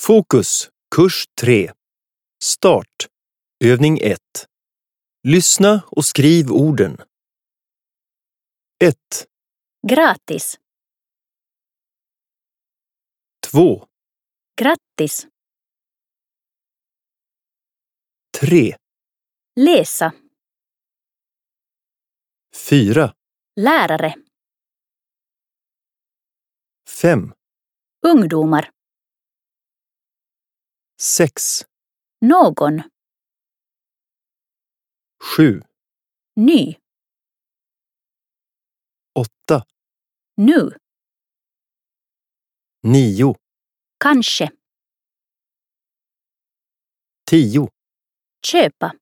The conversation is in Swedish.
Fokus, kurs 3. Start. Övning 1. Lyssna och skriv orden. 1, Gratis. 2, Grattis. 3, Läsa. 4, Lärare. 5, Ungdomar. 6, Någon. 7, Ny. 8, Nu. 9, Kanske. 10. Köpa.